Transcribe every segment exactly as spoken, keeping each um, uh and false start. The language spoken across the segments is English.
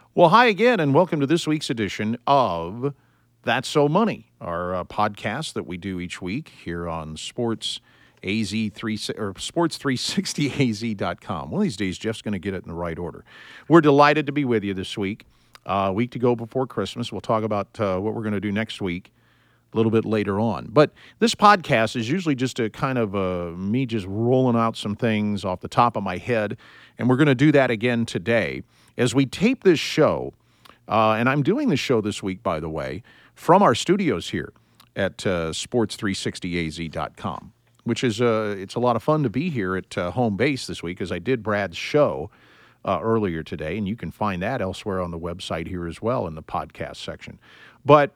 Well, hi again, and welcome to this week's edition of That's So Money, our uh, podcast that we do each week here on Sports A Z three or Sports three sixty A Z dot com. One of these days, Jeff's going to get it in the right order. We're delighted to be with you this week. A uh, week to go before Christmas. We'll talk about uh, what we're going to do next week a little bit later on. But this podcast is usually just a kind of uh, me just rolling out some things off the top of my head, and we're going to do that again today. As we tape this show, uh, and I'm doing this show this week, by the way, from our studios here at uh, Sports three sixty A Z dot com, which is uh, it's a lot of fun to be here at uh, home base this week, as I did Brad's show uh, earlier today, and you can find that elsewhere on the website here as well in the podcast section. But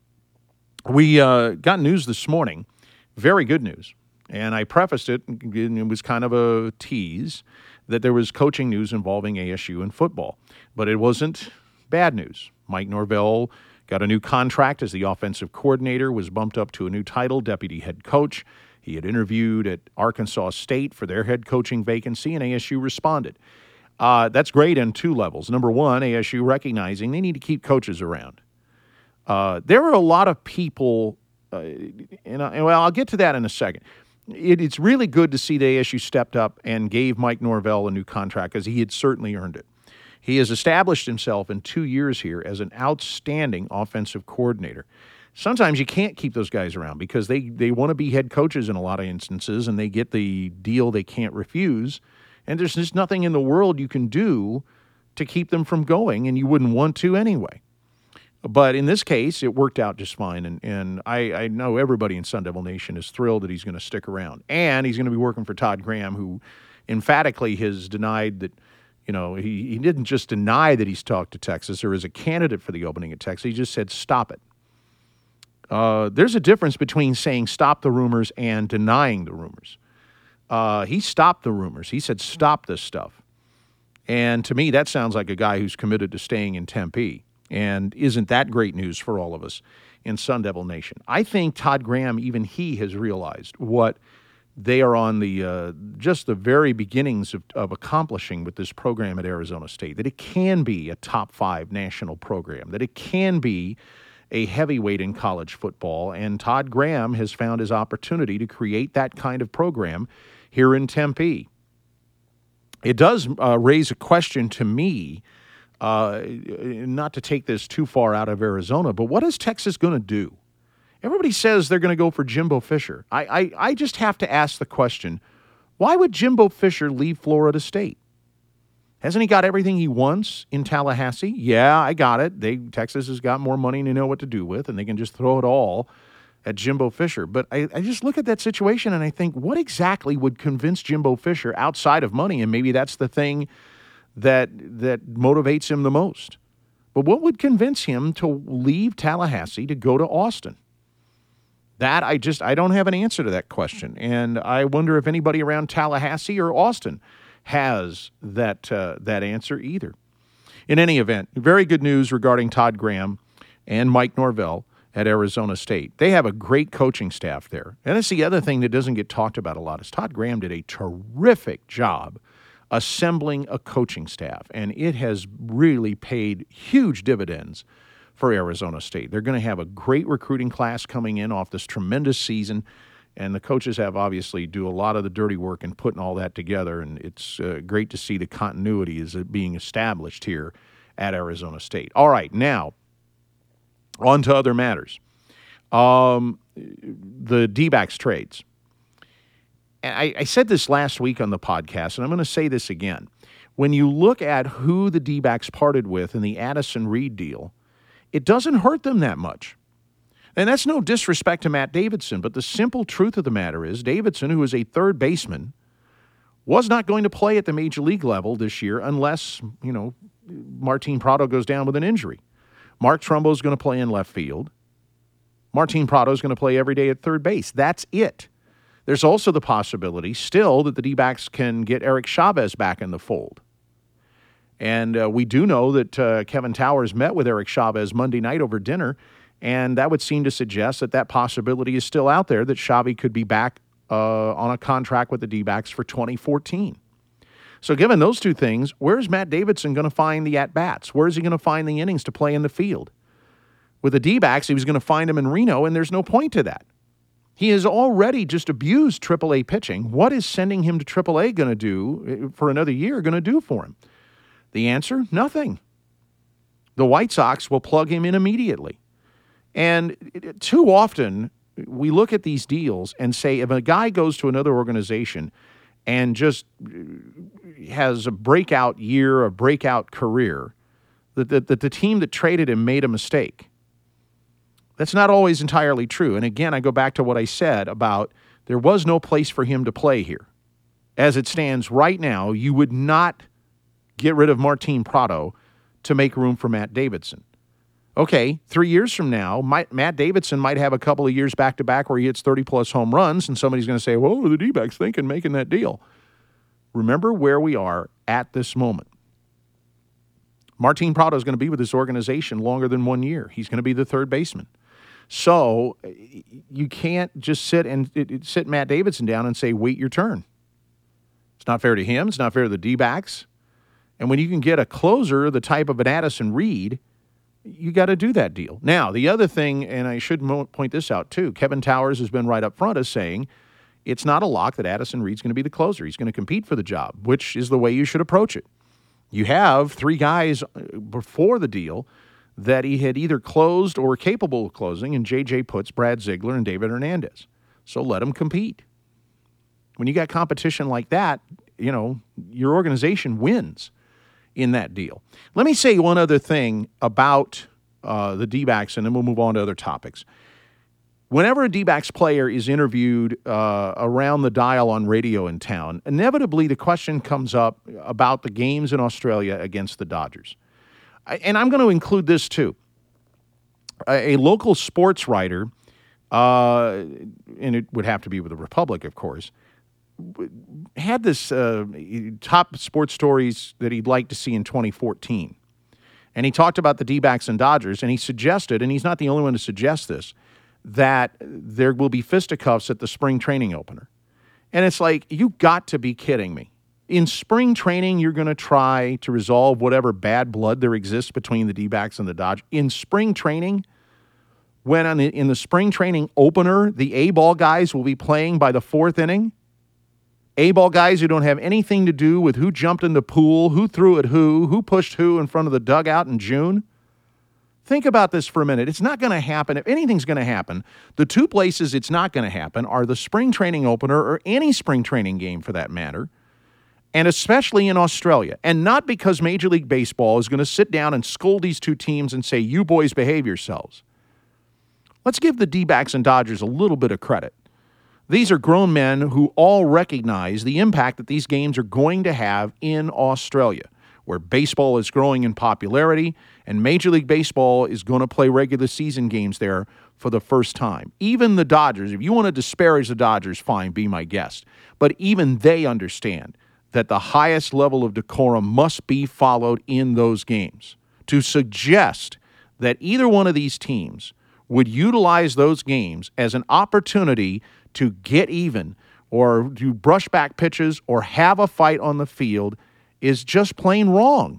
we uh, got news this morning, very good news, and I prefaced it, and it was kind of a tease, that there was coaching news involving A S U and football. But it wasn't bad news. Mike Norvell got a new contract as the offensive coordinator, was bumped up to a new title, deputy head coach. He had interviewed at Arkansas State for their head coaching vacancy, and A S U responded. Uh, that's great on two levels. Number one, A S U recognizing they need to keep coaches around. Uh, there are a lot of people, uh, and, I, well, I'll get to that in a second. It, it's really good to see that A S U stepped up and gave Mike Norvell a new contract, because he had certainly earned it. He has established himself in two years here as an outstanding offensive coordinator. Sometimes you can't keep those guys around because they, they want to be head coaches in a lot of instances, and they get the deal they can't refuse, and there's just nothing in the world you can do to keep them from going, and you wouldn't want to anyway. But in this case, it worked out just fine, and, and I, I know everybody in Sun Devil Nation is thrilled that he's going to stick around. And he's going to be working for Todd Graham, who emphatically has denied that, you know, he, he didn't just deny that he's talked to Texas or is a candidate for the opening at Texas. He just said, stop it. Uh, there's a difference between saying stop the rumors and denying the rumors. Uh, he stopped the rumors. He said, stop this stuff. And to me, that sounds like a guy who's committed to staying in Tempe. And isn't that great news for all of us in Sun Devil Nation? I think Todd Graham, even he has realized what they are on the uh, just the very beginnings of, of accomplishing with this program at Arizona State, that it can be a top five national program, that it can be a heavyweight in college football. And Todd Graham has found his opportunity to create that kind of program here in Tempe. It does uh, raise a question to me. Uh, not to take this too far out of Arizona, but what is Texas going to do? Everybody says they're going to go for Jimbo Fisher. I, I, I just have to ask the question, why would Jimbo Fisher leave Florida State? Hasn't he got everything he wants in Tallahassee? Yeah, I got it. They Texas has got more money to know what to do with, and they can just throw it all at Jimbo Fisher. But I, I just look at that situation, and I think, what exactly would convince Jimbo Fisher outside of money? And maybe that's the thing that that motivates him the most. But what would convince him to leave Tallahassee to go to Austin? That I just, I don't have an answer to that question. And I wonder if anybody around Tallahassee or Austin has that uh, that answer either. In any event, very good news regarding Todd Graham and Mike Norvell at Arizona State. They have a great coaching staff there. And that's the other thing that doesn't get talked about a lot, is Todd Graham did a terrific job assembling a coaching staff, and it has really paid huge dividends for Arizona State. They're going to have a great recruiting class coming in off this tremendous season, and the coaches have obviously do a lot of the dirty work in putting all that together, and it's uh, great to see the continuity is being established here at Arizona State. All right, now, on to other matters. Um, the D-backs trades. I, I said this last week on the podcast, and I'm going to say this again. When you look at who the D-backs parted with in the Addison Reed deal, it doesn't hurt them that much. And that's no disrespect to Matt Davidson, but the simple truth of the matter is Davidson, who is a third baseman, was not going to play at the major league level this year unless, you know, Martin Prado goes down with an injury. Mark Trumbo is going to play in left field. Martin Prado is going to play every day at third base. That's it. There's also the possibility still that the D-backs can get Eric Chavez back in the fold. And uh, we do know that uh, Kevin Towers met with Eric Chavez Monday night over dinner, and that would seem to suggest that that possibility is still out there, that Xavi could be back uh, on a contract with the D-backs for twenty fourteen. So given those two things, where's Matt Davidson going to find the at-bats? Where is he going to find the innings to play in the field? With the D-backs, he was going to find them in Reno, and there's no point to that. He has already just abused triple A pitching. What is sending him to triple A going to do for another year going to do for him? The answer, nothing. The White Sox will plug him in immediately. And too often, we look at these deals and say, if a guy goes to another organization and just has a breakout year, a breakout career, that the, the, the team that traded him made a mistake. That's not always entirely true. And again, I go back to what I said about there was no place for him to play here. As it stands right now, you would not get rid of Martin Prado to make room for Matt Davidson. Okay, three years from now, might, Matt Davidson might have a couple of years back-to-back where he hits thirty-plus home runs, and somebody's going to say, well, the D-backs thinking making that deal. Remember where we are at this moment. Martin Prado is going to be with this organization longer than one year. He's going to be the third baseman. So you can't just sit and it, it, sit Matt Davidson down and say, wait your turn. It's not fair to him. It's not fair to the D-backs. And when you can get a closer, the type of an Addison Reed, you got to do that deal. Now, the other thing, and I should mo- point this out too, Kevin Towers has been right up front as saying it's not a lock that Addison Reed's going to be the closer. He's going to compete for the job, which is the way you should approach it. You have three guys before the deal that he had either closed or were capable of closing, and J J Putz, Brad Ziegler, and David Hernandez. So let them compete. When you got competition like that, you know, your organization wins in that deal. Let me say one other thing about uh, the D-backs, and then we'll move on to other topics. Whenever a D-backs player is interviewed uh, around the dial on radio in town, inevitably the question comes up about the games in Australia against the Dodgers. I, and I'm going to include this too. A, a local sports writer, uh, and it would have to be with the Republic, of course, had this uh, top sports stories that he'd like to see in twenty fourteen. And he talked about the D-backs and Dodgers, and he suggested, and he's not the only one to suggest this, that there will be fisticuffs at the spring training opener. And it's like, you got to be kidding me. In spring training, you're going to try to resolve whatever bad blood there exists between the D-backs and the Dodgers. In spring training, when on the, in the spring training opener, the A-ball guys will be playing by the fourth inning, A-ball guys who don't have anything to do with who jumped in the pool, who threw at who, who pushed who in front of the dugout in June. Think about this for a minute. It's not going to happen. If anything's going to happen, the two places it's not going to happen are the spring training opener or any spring training game for that matter, and especially in Australia. And not because Major League Baseball is going to sit down and scold these two teams and say, you boys behave yourselves. Let's give the D-backs and Dodgers a little bit of credit. These are grown men who all recognize the impact that these games are going to have in Australia, where baseball is growing in popularity, and Major League Baseball is going to play regular season games there for the first time. Even the Dodgers, if you want to disparage the Dodgers, fine, be my guest. But even they understand that the highest level of decorum must be followed in those games. To suggest that either one of these teams would utilize those games as an opportunity to get even or to brush back pitches or have a fight on the field is just plain wrong.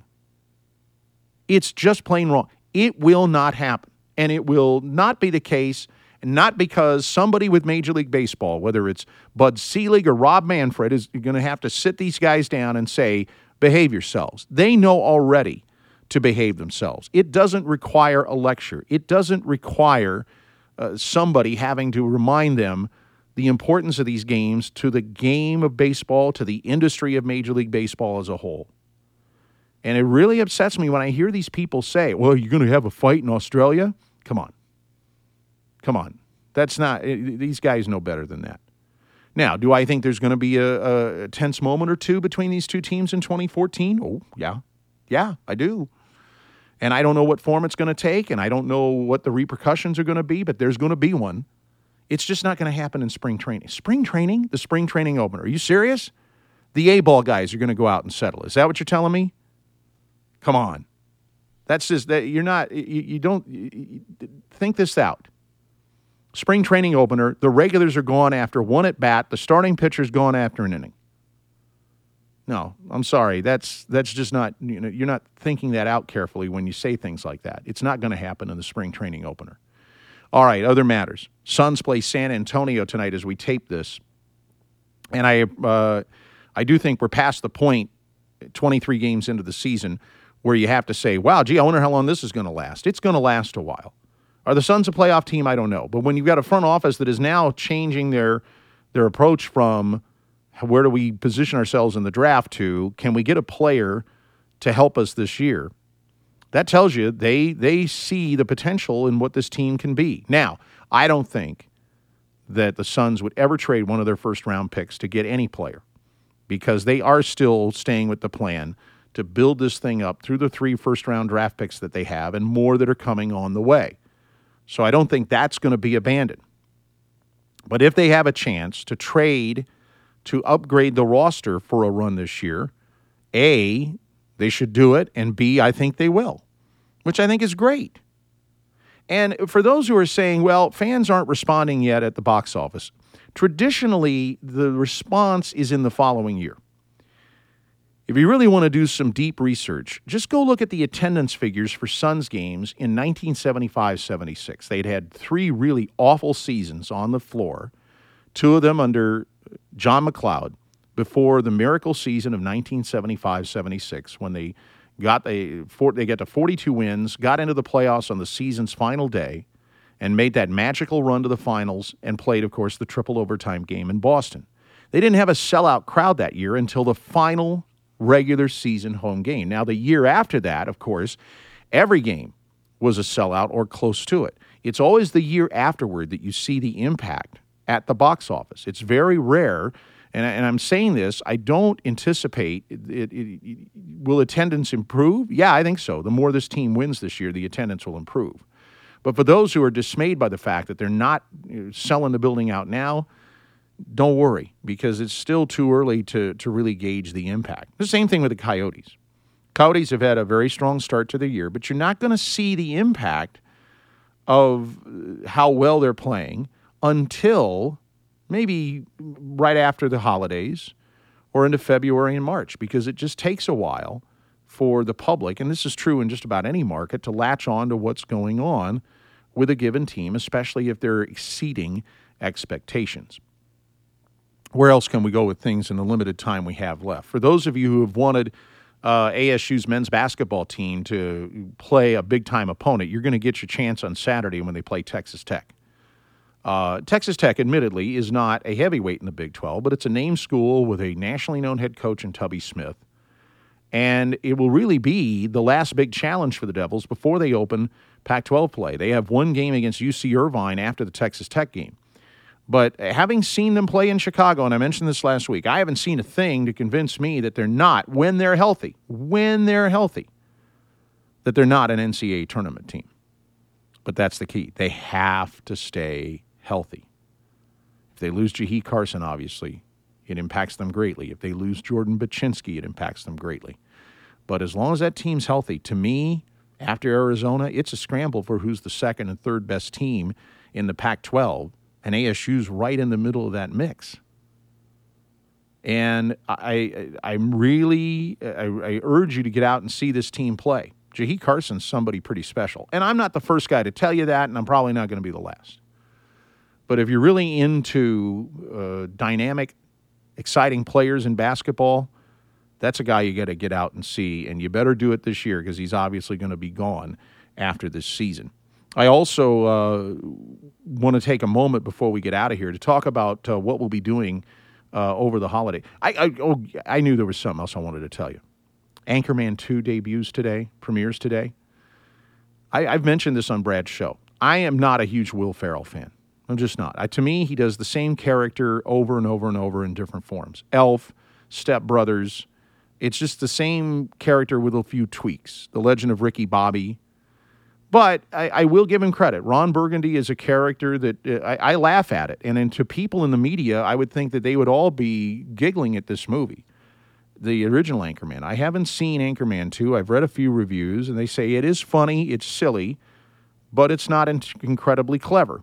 It's just plain wrong. It will not happen. And it will not be the case, not because somebody with Major League Baseball, whether it's Bud Selig or Rob Manfred, is going to have to sit these guys down and say, behave yourselves. They know already to behave themselves. It doesn't require a lecture. It doesn't require uh, somebody having to remind them the importance of these games to the game of baseball, to the industry of Major League Baseball as a whole. And it really upsets me when I hear these people say, well, you're going to have a fight in Australia? Come on. Come on. That's not, these guys know better than that. Now, do I think there's going to be a, a tense moment or two between these two teams in twenty fourteen? Oh, yeah. Yeah, I do. And I don't know what form it's going to take, and I don't know what the repercussions are going to be, but there's going to be one. It's just not going to happen in spring training. Spring training? The spring training opener. Are you serious? The A-ball guys are going to go out and settle. Is that what you're telling me? Come on. That's just, that you're not, you, you don't, you, you, think this out. Spring training opener, the regulars are going after one at bat, the starting pitcher's going after an inning. No, I'm sorry. That's that's just not, you know, you're not thinking that out carefully when you say things like that. It's not going to happen in the spring training opener. All right, other matters. Suns play San Antonio tonight as we tape this. And I uh, I do think we're past the point, twenty-three games into the season, where you have to say, wow, gee, I wonder how long this is going to last. It's going to last a while. Are the Suns a playoff team? I don't know. But when you've got a front office that is now changing their their approach from where do we position ourselves in the draft to can we get a player to help us this year, that tells you they they see the potential in what this team can be. Now, I don't think that the Suns would ever trade one of their first-round picks to get any player because they are still staying with the plan to build this thing up through the three first-round draft picks that they have and more that are coming on the way. So I don't think that's going to be abandoned. But if they have a chance to trade to upgrade the roster for a run this year, A, they should do it, and B, I think they will, which I think is great. And for those who are saying, well, fans aren't responding yet at the box office, traditionally the response is in the following year. If you really want to do some deep research, just go look at the attendance figures for Suns games in nineteen seventy-five seventy-six. They'd had three really awful seasons on the floor, two of them under John McLeod, before the miracle season of nineteen seventy-five seventy-six when they got a, they got to forty-two wins, got into the playoffs on the season's final day, and made that magical run to the finals and played, of course, the triple overtime game in Boston. They didn't have a sellout crowd that year until the final regular season home game. Now, the year after that, of course, every game was a sellout or close to it. It's always the year afterward that you see the impact at the box office. It's very rare, and, and I'm saying this, I don't anticipate, it, it, it, will attendance improve? Yeah, I think so. The more this team wins this year, the attendance will improve. But for those who are dismayed by the fact that they're not selling the building out now, don't worry, because it's still too early to, to really gauge the impact. The same thing with the Coyotes. Coyotes have had a very strong start to the year, but you're not going to see the impact of how well they're playing until maybe right after the holidays or into February and March, because it just takes a while for the public, and this is true in just about any market, to latch on to what's going on with a given team, especially if they're exceeding expectations. Where else can we go with things in the limited time we have left? For those of you who have wanted uh, A S U's men's basketball team to play a big-time opponent, you're going to get your chance on Saturday when they play Texas Tech. Uh, Texas Tech, admittedly, is not a heavyweight in the Big twelve, but it's a named school with a nationally known head coach in Tubby Smith. And it will really be the last big challenge for the Devils before they open Pac twelve play. They have one game against U C Irvine after the Texas Tech game. But having seen them play in Chicago, and I mentioned this last week, I haven't seen a thing to convince me that they're not, when they're healthy, when they're healthy, that they're not an N C double A tournament team. But that's the key. They have to stay healthy. If they lose Jahi Carson, obviously, it impacts them greatly. If they lose Jordan Baczynski, it impacts them greatly. But as long as that team's healthy, to me, after Arizona, it's a scramble for who's the second and third best team in the Pac twelve. And A S U's right in the middle of that mix. And I, I, I'm really, I, I urge you to get out and see this team play. Jahi Carson's somebody pretty special. And I'm not the first guy to tell you that, and I'm probably not going to be the last. But if you're really into uh, dynamic, exciting players in basketball, that's a guy you got to get out and see. And you better do it this year because he's obviously going to be gone after this season. I also uh, want to take a moment before we get out of here to talk about uh, what we'll be doing uh, over the holiday. I, I, oh, I knew there was something else I wanted to tell you. Anchorman two debuts today, premieres today. I, I've mentioned this on Brad's show. I am not a huge Will Ferrell fan. I'm just not. I, to me, he does the same character over and over and over in different forms. Elf, Step Brothers. It's just the same character with a few tweaks. The Legend of Ricky Bobby. But I, I will give him credit. Ron Burgundy is a character that uh, I, I laugh at it. And then to people in the media, I would think that they would all be giggling at this movie, the original Anchorman. I haven't seen Anchorman two. I've read a few reviews, and they say it is funny, it's silly, but it's not in- incredibly clever.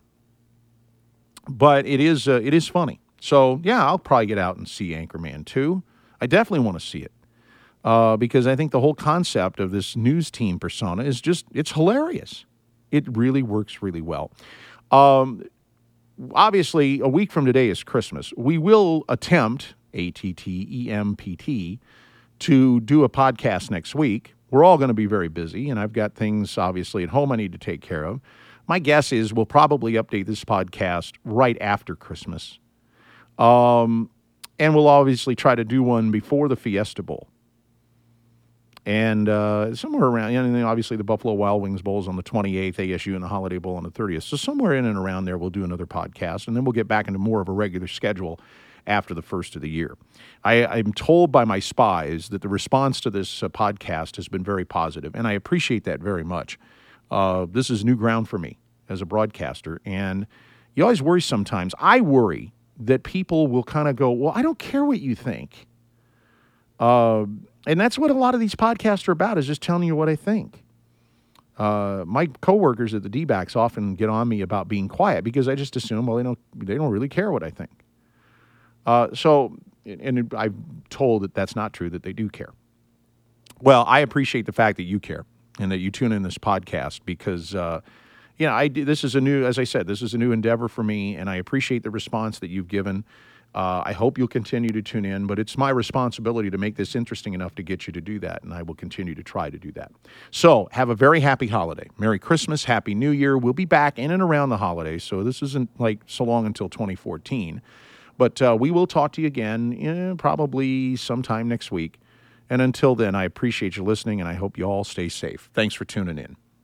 But it is uh, it is funny. So, yeah, I'll probably get out and see Anchorman two. I definitely want to see it uh, because I think the whole concept of this news team persona is just, it's hilarious. It really works really well. Um, obviously, a week from today is Christmas. We will attempt, A T T E M P T, to do a podcast next week. We're all going to be very busy, and I've got things, obviously, at home I need to take care of. My guess is we'll probably update this podcast right after Christmas. Um, and we'll obviously try to do one before the Fiesta Bowl. And uh, somewhere around, you know, obviously the Buffalo Wild Wings Bowl is on the twenty-eighth, A S U and the Holiday Bowl on the thirtieth. So somewhere in and around there, we'll do another podcast, and then we'll get back into more of a regular schedule after the first of the year. I, I'm told by my spies that the response to this uh, podcast has been very positive, and I appreciate that very much. Uh, this is new ground for me as a broadcaster, and you always worry sometimes. I worry that people will kind of go, well, I don't care what you think. Uh, and that's what a lot of these podcasts are about, is just telling you what I think. Uh, my coworkers at the D-backs often get on me about being quiet because I just assume, well, they don't, they don't really care what I think. Uh, so, and I'm told that that's not true, that they do care. Well, I appreciate the fact that you care and that you tune in this podcast because, uh, you know, I, this is a new, as I said, this is a new endeavor for me, and I appreciate the response that you've given. Uh, I hope you'll continue to tune in, but it's my responsibility to make this interesting enough to get you to do that, and I will continue to try to do that. So, have a very happy holiday. Merry Christmas, Happy New Year. We'll be back in and around the holidays, so this isn't like so long until twenty fourteen. But uh, we will talk to you again eh, probably sometime next week. And until then, I appreciate you listening, and I hope you all stay safe. Thanks for tuning in.